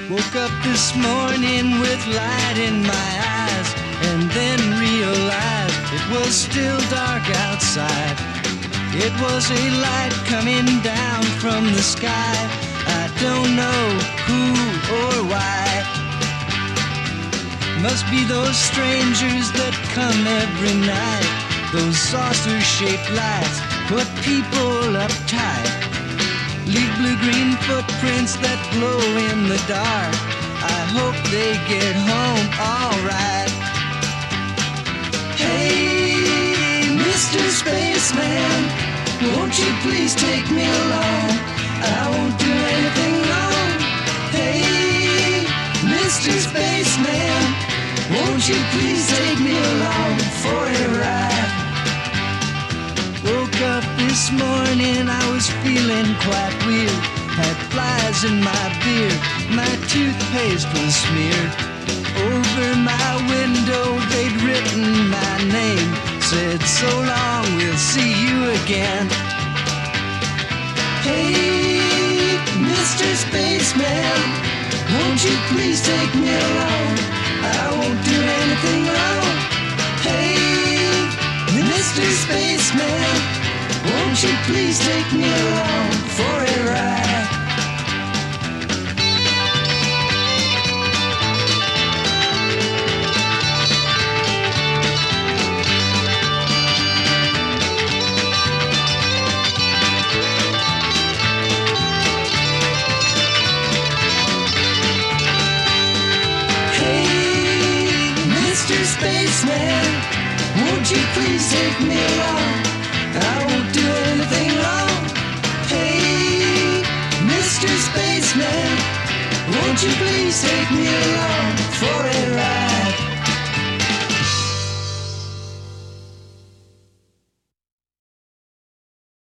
Woke up this morning with light in my eyes, and then realized it was still dark outside. It was a light coming down from the sky. I don't know who or why. Must be those strangers that come every night. Those saucer-shaped lights put people uptight. Leave blue-green footprints that glow in the dark. I hope they get home alright. Hey, Mr. Spaceman, won't you please take me along? I won't do anything wrong. Hey, Mr. Spaceman, won't you please take me along for a ride? Woke up this morning, I was feeling quite weird. Had flies in my beard, my toothpaste was smeared. Over my window they'd written my name, said so long, we'll see you again. Hey, Mr. Spaceman, won't you please take me along? I won't do anything wrong. Hey, Mr. Spaceman, won't you please take me along for a ride? Hey, Mr. Spaceman, won't you please take me along? I won't do anything wrong. Hey, Mr. Spaceman, won't you please take me along?